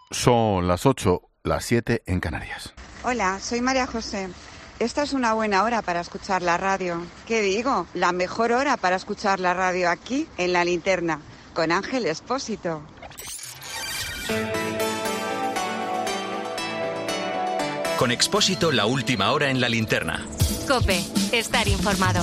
Son las 8, las 7 en Canarias. Hola, soy María José. Esta es una buena hora para escuchar la radio. ¿Qué digo? La mejor hora para escuchar la radio aquí, en La Linterna, con Ángel Expósito. Con Expósito, la última hora en La Linterna. COPE, estar informado.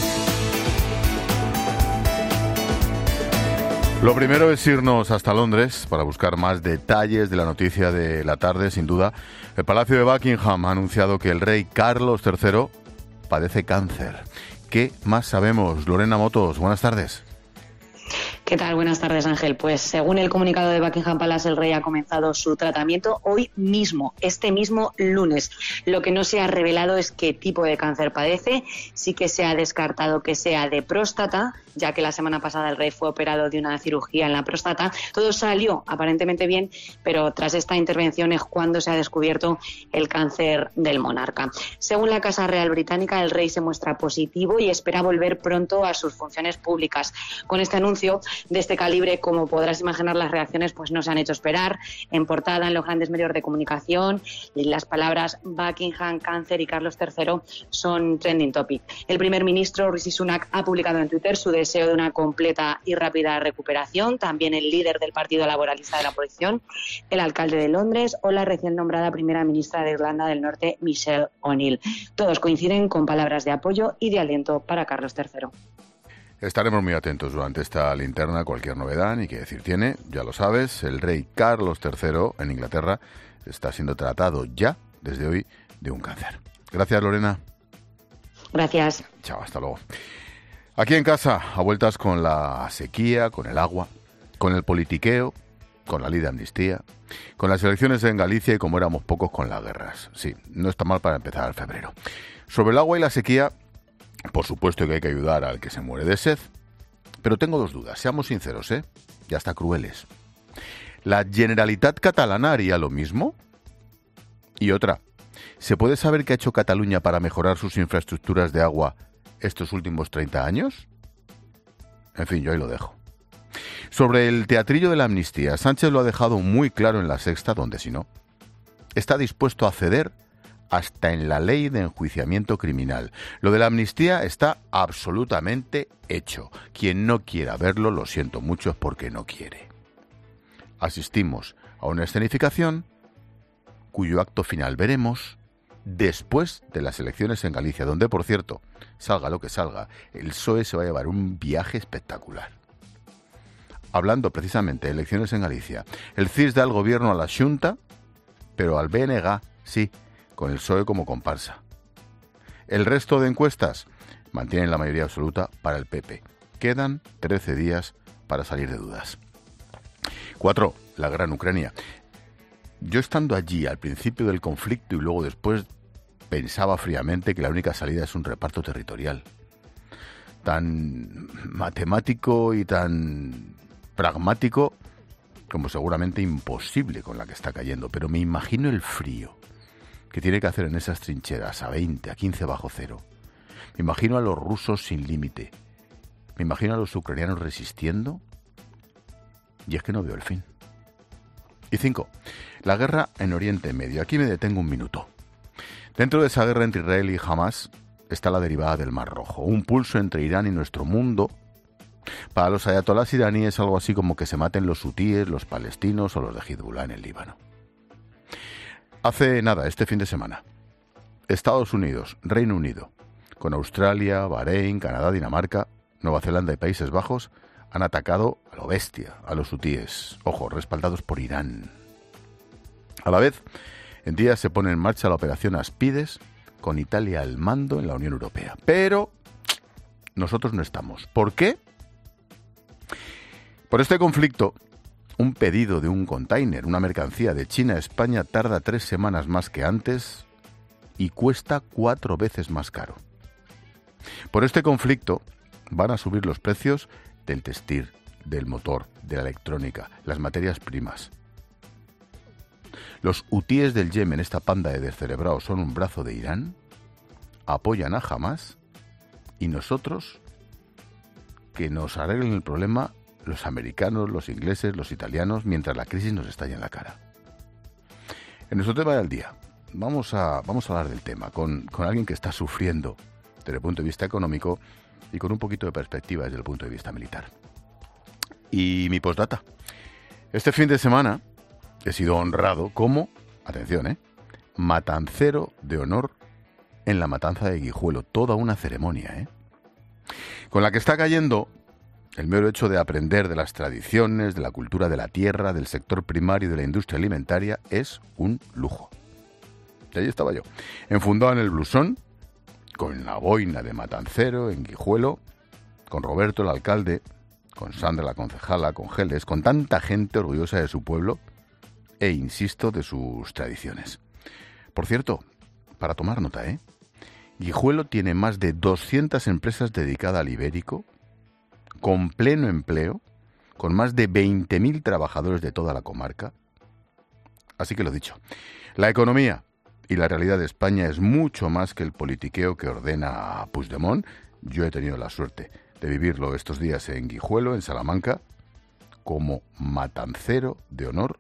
Lo primero es irnos hasta Londres para buscar más detalles de la noticia de la tarde, sin duda. El Palacio de Buckingham ha anunciado que el rey Carlos III padece cáncer. ¿Qué más sabemos? Lorena Motos, buenas tardes. ¿Qué tal? Buenas tardes, Ángel. Pues según el comunicado de Buckingham Palace, el rey ha comenzado su tratamiento hoy mismo, este mismo lunes. Lo que no se ha revelado es qué tipo de cáncer padece. Sí que se ha descartado que sea de próstata, ya que la semana pasada el rey fue operado de una cirugía en la próstata. Todo salió aparentemente bien, pero tras esta intervención es cuando se ha descubierto el cáncer del monarca. Según la Casa Real Británica, el rey se muestra positivo y espera volver pronto a sus funciones públicas. Con este anuncio de este calibre, como podrás imaginar, las reacciones pues no se han hecho esperar. En portada, en los grandes medios de comunicación, las palabras Buckingham, cáncer y Carlos III son trending topic. El primer ministro, Rishi Sunak, ha publicado en Twitter su deseo de una completa y rápida recuperación. También el líder del Partido Laboralista de la oposición, el alcalde de Londres o la recién nombrada primera ministra de Irlanda del Norte, Michelle O'Neill. Todos coinciden con palabras de apoyo y de aliento para Carlos III. Estaremos muy atentos durante esta linterna. Cualquier novedad, ni qué decir tiene, ya lo sabes, el rey Carlos III en Inglaterra está siendo tratado ya, desde hoy, de un cáncer. Gracias, Lorena. Gracias. Chao, hasta luego. Aquí en casa, a vueltas con la sequía, con el agua, con el politiqueo, con la ley de amnistía, con las elecciones en Galicia y como éramos pocos con las guerras. Sí, no está mal para empezar febrero. Sobre el agua y la sequía, por supuesto que hay que ayudar al que se muere de sed, pero tengo dos dudas, seamos sinceros, ya está crueles. ¿La Generalitat Catalana haría lo mismo? Y otra, ¿se puede saber qué ha hecho Cataluña para mejorar sus infraestructuras de agua estos últimos 30 años? En fin, yo ahí lo dejo. Sobre el teatrillo de la amnistía, Sánchez lo ha dejado muy claro en La Sexta, donde si no, está dispuesto a ceder hasta en la ley de enjuiciamiento criminal. Lo de la amnistía está absolutamente hecho. Quien no quiera verlo, lo siento mucho, es porque no quiere. Asistimos a una escenificación cuyo acto final veremos después de las elecciones en Galicia, donde, por cierto, salga lo que salga, el PSOE se va a llevar un viaje espectacular. Hablando precisamente de elecciones en Galicia, el CIS da el gobierno a la Xunta, pero al BNG, sí, con el PSOE como comparsa. El resto de encuestas mantienen la mayoría absoluta para el PP. Quedan 13 días para salir de dudas. 4. La guerra en Ucrania. Yo estando allí al principio del conflicto y luego después pensaba fríamente que la única salida es un reparto territorial. Tan matemático y tan pragmático como seguramente imposible con la que está cayendo. Pero me imagino el frío que tiene que hacer en esas trincheras a 20, a 15 bajo cero. Me imagino a los rusos sin límite. Me imagino a los ucranianos resistiendo. Y es que no veo el fin. Y 5. La guerra en Oriente Medio. Aquí me detengo un minuto. Dentro de esa guerra entre Israel y Hamas está la derivada del Mar Rojo. Un pulso entre Irán y nuestro mundo. Para los ayatolás iraníes algo así como que se maten los hutíes, los palestinos o los de Hezbollah en el Líbano. Hace nada, este fin de semana, Estados Unidos, Reino Unido, con Australia, Bahrein, Canadá, Dinamarca, Nueva Zelanda y Países Bajos, han atacado a lo bestia, a los hutíes, ojo, respaldados por Irán. A la vez, en día se pone en marcha la operación Aspides, con Italia al mando en la Unión Europea. Pero nosotros no estamos. ¿Por qué? Por este conflicto, un pedido de un container, una mercancía de China a España tarda 3 semanas más que antes y cuesta 4 veces más caro. Por este conflicto van a subir los precios del textil, del motor, de la electrónica, las materias primas. Los hutíes del Yemen, esta panda de descerebrados, son un brazo de Irán, apoyan a Hamas y nosotros, que nos arreglen el problema los americanos, los ingleses, los italianos, mientras la crisis nos estalla en la cara. En nuestro tema del día, vamos a hablar del tema con alguien que está sufriendo desde el punto de vista económico y con un poquito de perspectiva desde el punto de vista militar. Y mi postdata. Este fin de semana he sido honrado como, atención, matancero de honor en la matanza de Guijuelo. Toda una ceremonia, con la que está cayendo el mero hecho de aprender de las tradiciones, de la cultura de la tierra, del sector primario y de la industria alimentaria es un lujo. Y ahí estaba yo, enfundado en el blusón, con la boina de matancero en Guijuelo, con Roberto el alcalde, con Sandra la concejala, con Geles, con tanta gente orgullosa de su pueblo e, insisto, de sus tradiciones. Por cierto, para tomar nota, Guijuelo tiene más de 200 empresas dedicadas al ibérico, con pleno empleo, con más de 20.000 trabajadores de toda la comarca. Así que lo dicho, la economía y la realidad de España es mucho más que el politiqueo que ordena Puigdemont. Yo he tenido la suerte de vivirlo estos días en Guijuelo, en Salamanca, como matancero de honor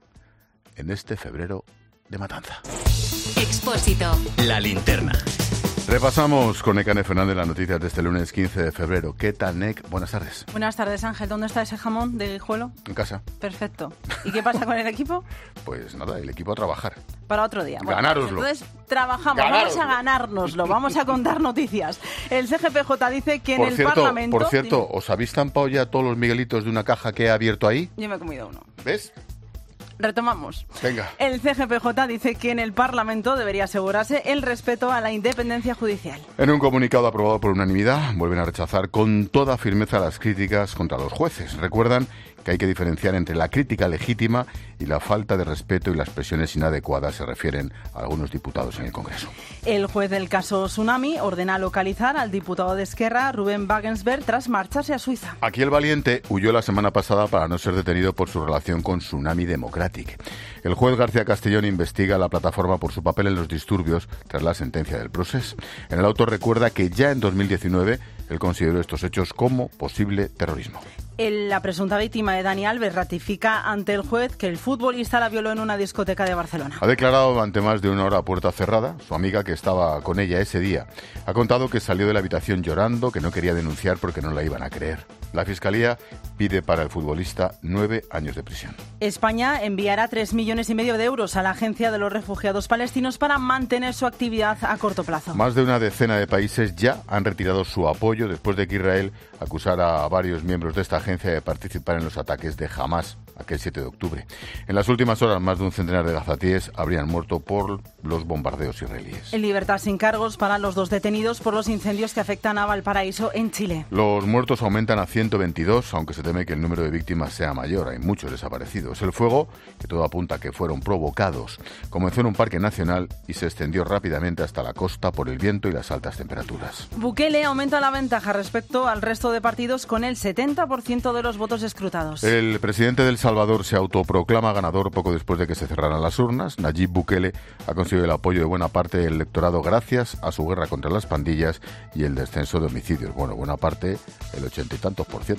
en este febrero de matanza. Expósito. La linterna. Repasamos con Nekane Fernández las noticias de este lunes 15 de febrero. ¿Qué tal, Nek? Buenas tardes. Buenas tardes, Ángel. ¿Dónde está ese jamón de Guijuelo? En casa. Perfecto. ¿Y qué pasa con el equipo? Pues nada, el equipo a trabajar. Para otro día. Bueno, ganároslo. Entonces trabajamos, Ganároslo. vamos a ganárnoslo, vamos a contar noticias. El CGPJ dice que en el Parlamento... Por cierto, ¿os habéis tampado ya todos los miguelitos de una caja que he abierto ahí? Yo me he comido uno. ¿Ves? Retomamos. Venga. El CGPJ dice que en el Parlamento debería asegurarse el respeto a la independencia judicial. En un comunicado aprobado por unanimidad, vuelven a rechazar con toda firmeza las críticas contra los jueces. Recuerdan que hay que diferenciar entre la crítica legítima y la falta de respeto y las presiones inadecuadas, se refieren a algunos diputados en el Congreso. El juez del caso Tsunami ordena localizar al diputado de Esquerra, Rubén Wagensberg, tras marcharse a Suiza. Aquí el valiente huyó la semana pasada para no ser detenido por su relación con Tsunami Democratic. El juez García Castellón investiga a la plataforma por su papel en los disturbios tras la sentencia del Procés. En el auto recuerda que ya en 2019 él consideró estos hechos como posible terrorismo. La presunta víctima de Dani Alves ratifica ante el juez que el futbolista la violó en una discoteca de Barcelona. Ha declarado durante más de una hora a puerta cerrada. Su amiga, que estaba con ella ese día, ha contado que salió de la habitación llorando, que no quería denunciar porque no la iban a creer. La Fiscalía pide para el futbolista 9 años de prisión. España enviará 3,5 millones de euros a la Agencia de los Refugiados Palestinos para mantener su actividad a corto plazo. Más de una decena de países ya han retirado su apoyo después de que Israel acusara a varios miembros de esta agencia de participar en los ataques de Hamás aquel 7 de octubre. En las últimas horas, más de un centenar de gazatíes habrían muerto por los bombardeos israelíes. En libertad sin cargos para los 2 detenidos por los incendios que afectan a Valparaíso, en Chile. Los muertos aumentan a 122, aunque se teme que el número de víctimas sea mayor. Hay muchos desaparecidos. El fuego, que todo apunta a que fueron provocados, comenzó en un parque nacional y se extendió rápidamente hasta la costa por el viento y las altas temperaturas. Bukele aumenta la ventaja respecto al resto de partidos con el 70% de los votos escrutados. El presidente de El Salvador se autoproclama ganador poco después de que se cerraran las urnas. Nayib Bukele ha conseguido el apoyo de buena parte del electorado gracias a su guerra contra las pandillas y el descenso de homicidios. Bueno, buena parte, el 80 y tantos %.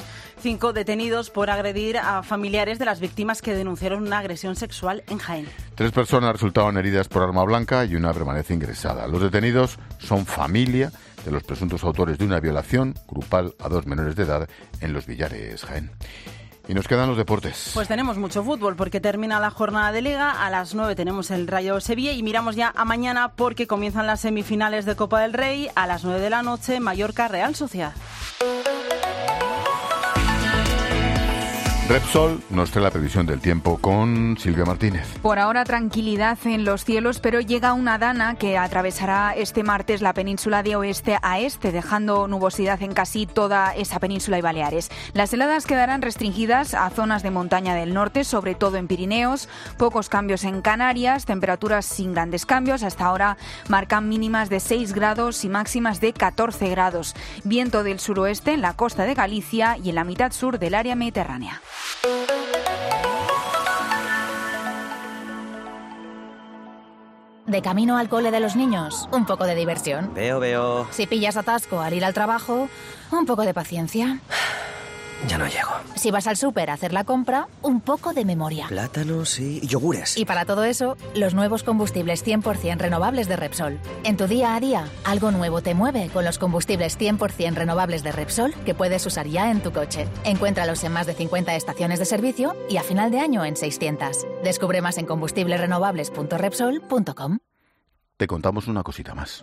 5 detenidos por agredir a familiares de las víctimas que denunciaron una agresión sexual en Jaén. 3 personas resultaban heridas por arma blanca y una permanece ingresada. Los detenidos son familia de los presuntos autores de una violación grupal a 2 menores de edad en Los Villares, Jaén. Y nos quedan los deportes. Pues tenemos mucho fútbol porque termina la jornada de Liga. A las 9 tenemos el Rayo Sevilla y miramos ya a mañana porque comienzan las semifinales de Copa del Rey. A las 9 de la noche, Mallorca Real Sociedad. Repsol nos trae la previsión del tiempo con Silvia Martínez. Por ahora tranquilidad en los cielos, pero llega una dana que atravesará este martes la península de oeste a este, dejando nubosidad en casi toda esa península y Baleares. Las heladas quedarán restringidas a zonas de montaña del norte, sobre todo en Pirineos. Pocos cambios en Canarias, temperaturas sin grandes cambios. Hasta ahora marcan mínimas de 6 grados y máximas de 14 grados. Viento del suroeste en la costa de Galicia y en la mitad sur del área mediterránea. De camino al cole de los niños, un poco de diversión. Veo. Si pillas atasco al ir al trabajo, un poco de paciencia. Ya no llego. Si vas al súper a hacer la compra, un poco de memoria. Plátanos y yogures. Y para todo eso, los nuevos combustibles 100% renovables de Repsol. En tu día a día, algo nuevo te mueve con los combustibles 100% renovables de Repsol que puedes usar ya en tu coche. Encuéntralos en más de 50 estaciones de servicio y a final de año en 600. Descubre más en combustiblesrenovables.repsol.com. Te contamos una cosita más.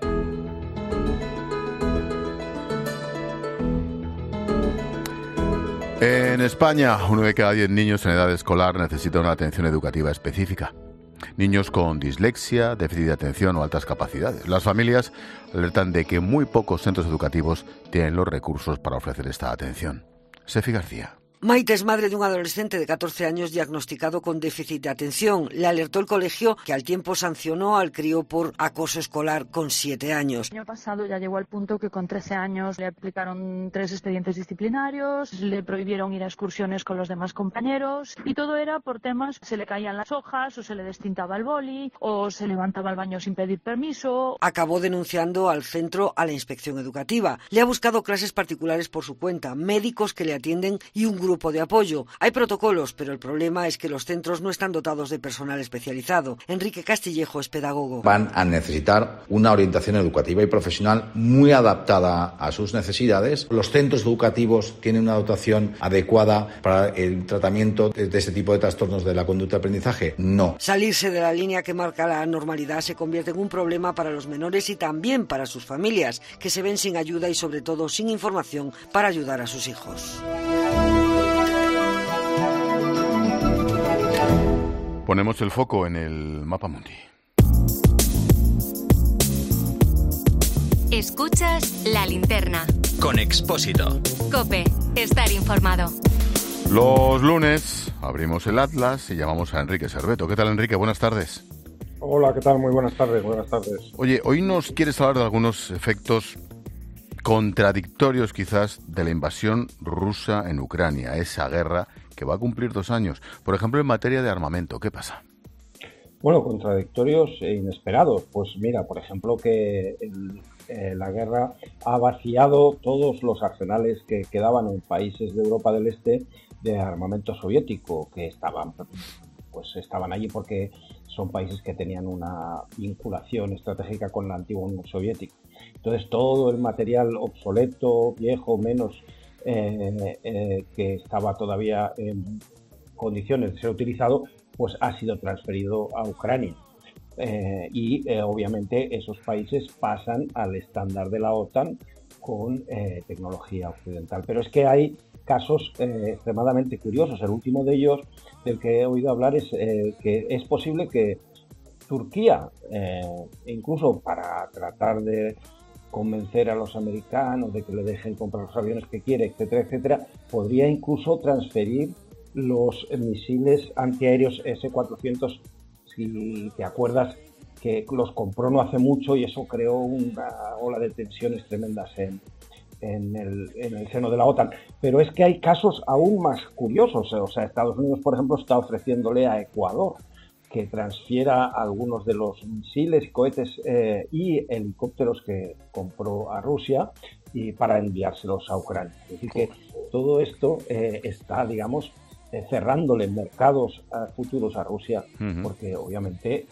En España, 1 de cada 10 niños en edad escolar necesita una atención educativa específica. Niños con dislexia, déficit de atención o altas capacidades. Las familias alertan de que muy pocos centros educativos tienen los recursos para ofrecer esta atención. Sefi García. Maite es madre de un adolescente de 14 años diagnosticado con déficit de atención. Le alertó el colegio, que al tiempo sancionó al crío por acoso escolar con 7 años. El año pasado ya llegó al punto que con 13 años le aplicaron 3 expedientes disciplinarios, le prohibieron ir a excursiones con los demás compañeros y todo era por temas, se le caían las hojas o se le destintaba el boli o se levantaba al baño sin pedir permiso. Acabó denunciando al centro a la inspección educativa. Le ha buscado clases particulares por su cuenta, médicos que le atienden y un grupo de apoyo. Hay protocolos, pero el problema es que los centros no están dotados de personal especializado. Enrique Castillejo es pedagogo. Van a necesitar una orientación educativa y profesional muy adaptada a sus necesidades. Los centros educativos tienen una dotación adecuada para el tratamiento de este tipo de trastornos de la conducta de aprendizaje. No. Salirse de la línea que marca la normalidad se convierte en un problema para los menores y también para sus familias, que se ven sin ayuda y sobre todo sin información para ayudar a sus hijos. Ponemos el foco en el Mapa Mundi. Escuchas La Linterna. Con Expósito. COPE. Estar informado. Los lunes abrimos el Atlas y llamamos a Enrique Serveto. ¿Qué tal, Enrique? Buenas tardes. Hola, ¿qué tal? Muy buenas tardes. Buenas tardes. Oye, hoy nos quieres hablar de algunos efectos contradictorios quizás de la invasión rusa en Ucrania, esa guerra que va a cumplir 2 años. Por ejemplo, en materia de armamento, ¿qué pasa? Bueno, contradictorios e inesperados. Pues mira, por ejemplo, que la guerra ha vaciado todos los arsenales que quedaban en países de Europa del Este de armamento soviético, que estaban allí porque son países que tenían una vinculación estratégica con la antigua Unión Soviética. Entonces, todo el material obsoleto, viejo, menos que estaba todavía en condiciones de ser utilizado, pues ha sido transferido a Ucrania. Obviamente esos países pasan al estándar de la OTAN con tecnología occidental. Pero es que hay casos extremadamente curiosos. El último de ellos, del que he oído hablar, es que es posible que Turquía, incluso para tratar de convencer a los americanos de que le dejen comprar los aviones que quiere, etcétera, etcétera, podría incluso transferir los misiles antiaéreos S-400, si te acuerdas, que los compró no hace mucho y eso creó una ola de tensiones tremendas en el seno de la OTAN. Pero es que hay casos aún más curiosos. O sea, Estados Unidos, por ejemplo, está ofreciéndole a Ecuador que transfiera algunos de los misiles, cohetes y helicópteros que compró a Rusia y para enviárselos a Ucrania. Es decir, que todo esto está, digamos, cerrándole mercados futuros a Rusia, porque obviamente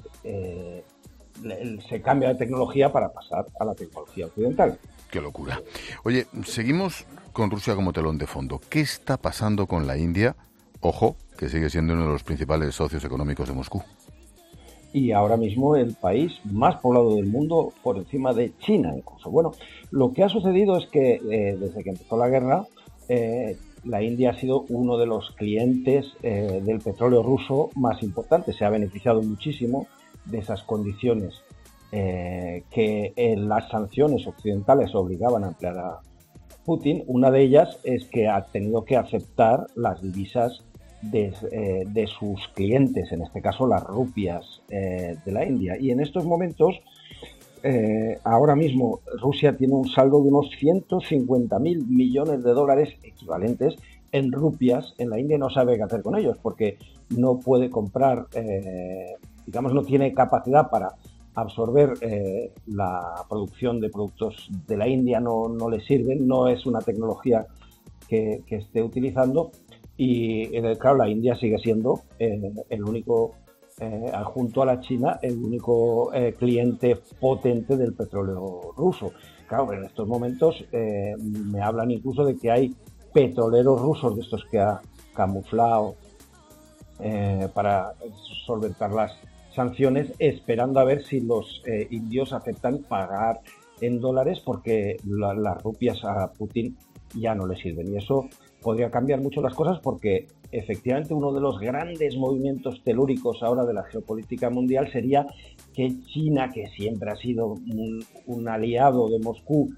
se cambia de tecnología para pasar a la tecnología occidental. Qué locura. Oye, seguimos con Rusia como telón de fondo. ¿Qué está pasando con la India? Ojo, que sigue siendo uno de los principales socios económicos de Moscú. Y ahora mismo el país más poblado del mundo, por encima de China incluso. Bueno, lo que ha sucedido es que desde que empezó la guerra, la India ha sido uno de los clientes del petróleo ruso más importantes. Se ha beneficiado muchísimo de esas condiciones que las sanciones occidentales obligaban a emplear a Putin. Una de ellas es que ha tenido que aceptar las divisas de sus clientes, en este caso las rupias de la India. Y en estos momentos, ahora mismo, Rusia tiene un saldo de unos 150.000 millones de dólares equivalentes en rupias. En la India no sabe qué hacer con ellos porque no puede comprar, digamos, no tiene capacidad para absorber la producción de productos de la India, no le sirven, no es una tecnología que esté utilizando. Y claro, la India sigue siendo el único, junto a la China, el único cliente potente del petróleo ruso. Claro, en estos momentos me hablan incluso de que hay petroleros rusos de estos que ha camuflado para solventar las sanciones, esperando a ver si los indios aceptan pagar en dólares, porque las rupias a Putin ya no le sirven. Y eso podría cambiar mucho las cosas, porque efectivamente uno de los grandes movimientos telúricos ahora de la geopolítica mundial sería que China, que siempre ha sido un aliado de Moscú,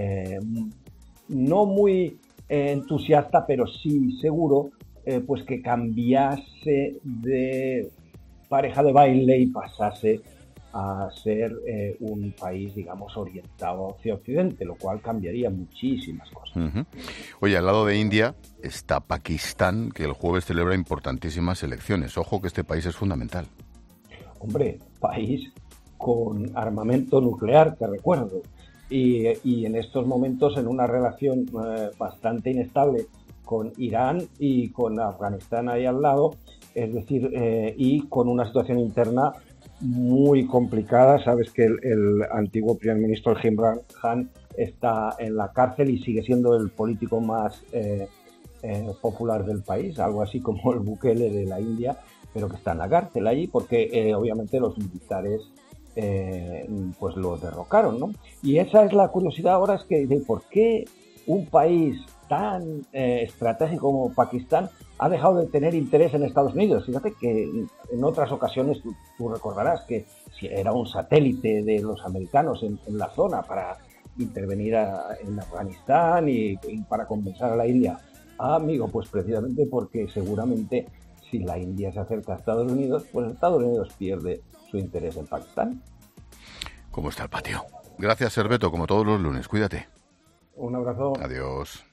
no muy entusiasta, pero sí seguro, pues que cambiase de pareja de baile y pasase a ser un país, digamos, orientado hacia Occidente, lo cual cambiaría muchísimas cosas. Uh-huh. Oye, al lado de India está Pakistán, que el jueves celebra importantísimas elecciones. Ojo que este país es fundamental. Hombre, país con armamento nuclear, te recuerdo, y en estos momentos en una relación bastante inestable con Irán y con Afganistán ahí al lado, es decir, y con una situación interna muy complicada. Sabes que el antiguo primer ministro, el Imran Khan, está en la cárcel y sigue siendo el político más popular del país, algo así como el Bukele de la India, pero que está en la cárcel allí porque obviamente los militares pues lo derrocaron, ¿no? Y esa es la curiosidad ahora, es que de por qué un país tan estratégico como Pakistán ha dejado de tener interés en Estados Unidos. Fíjate que en otras ocasiones tú recordarás que si era un satélite de los americanos en la zona para intervenir en Afganistán y para compensar a la India. Ah, amigo, pues precisamente porque seguramente si la India se acerca a Estados Unidos, pues Estados Unidos pierde su interés en Pakistán. ¿Cómo está el patio? Gracias, Serveto, como todos los lunes. Cuídate. Un abrazo. Adiós.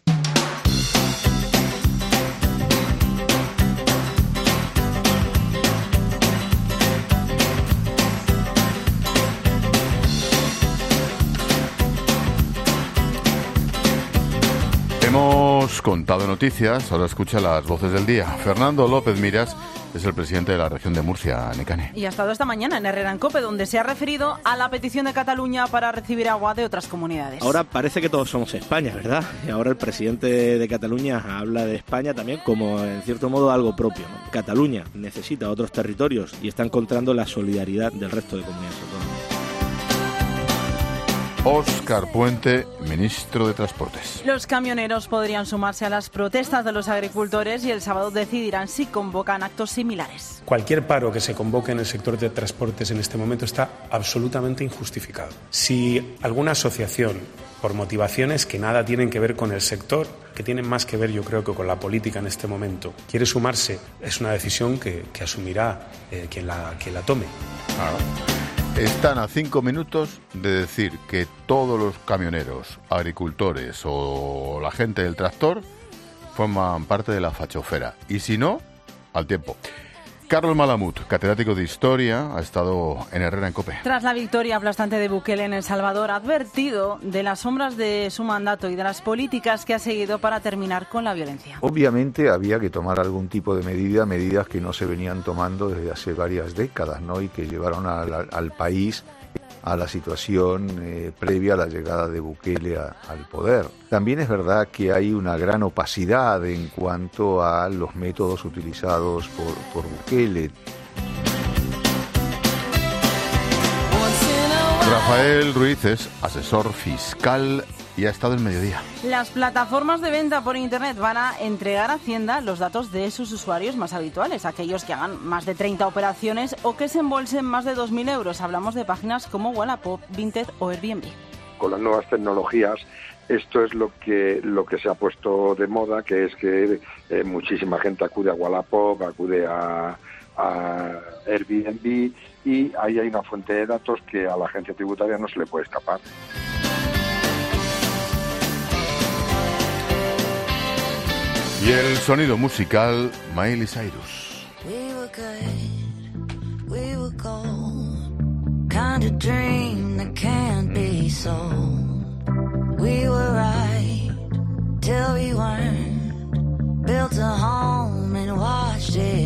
Hemos contado noticias, ahora escucha las voces del día. Fernando López Miras es el presidente de la región de Murcia, Necane. Y ha estado esta mañana en Herrera en COPE, donde se ha referido a la petición de Cataluña para recibir agua de otras comunidades. Ahora parece que todos somos España, ¿verdad? Y ahora el presidente de Cataluña habla de España también como, en cierto modo, algo propio, ¿no? Cataluña necesita otros territorios y está encontrando la solidaridad del resto de comunidades autónomas. Óscar Puente, ministro de Transportes. Los camioneros podrían sumarse a las protestas de los agricultores y el sábado decidirán si convocan actos similares. Cualquier paro que se convoque en el sector de transportes en este momento está absolutamente injustificado. Si alguna asociación, por motivaciones que nada tienen que ver con el sector, que tienen más que ver, yo creo, que con la política en este momento, quiere sumarse, es una decisión que asumirá quien la tome. Claro. Están a 5 minutos de decir que todos los camioneros, agricultores o la gente del tractor forman parte de la fachofera. Y si no, al tiempo. Carlos Malamud, catedrático de Historia, ha estado en Herrera en COPE. Tras la victoria aplastante de Bukele en El Salvador, ha advertido de las sombras de su mandato y de las políticas que ha seguido para terminar con la violencia. Obviamente había que tomar algún tipo de medidas que no se venían tomando desde hace varias décadas, ¿no? Y que llevaron al país a la situación previa a la llegada de Bukele al poder. También es verdad que hay una gran opacidad en cuanto a los métodos utilizados por Bukele. Rafael Ruiz es asesor fiscal y ha estado en Mediodía. Las plataformas de venta por Internet van a entregar a Hacienda los datos de sus usuarios más habituales, aquellos que hagan más de 30 operaciones o que se embolsen más de 2.000 euros. Hablamos de páginas como Wallapop, Vinted o Airbnb. Con las nuevas tecnologías, esto es lo que se ha puesto de moda, que es que muchísima gente acude a Wallapop, acude a Airbnb, y ahí hay una fuente de datos que a la agencia tributaria no se le puede escapar. Y el sonido musical, Miley Cyrus. We were good, we were gold, kind of dream that can't be sold. We were right till we weren't. built a home and watched it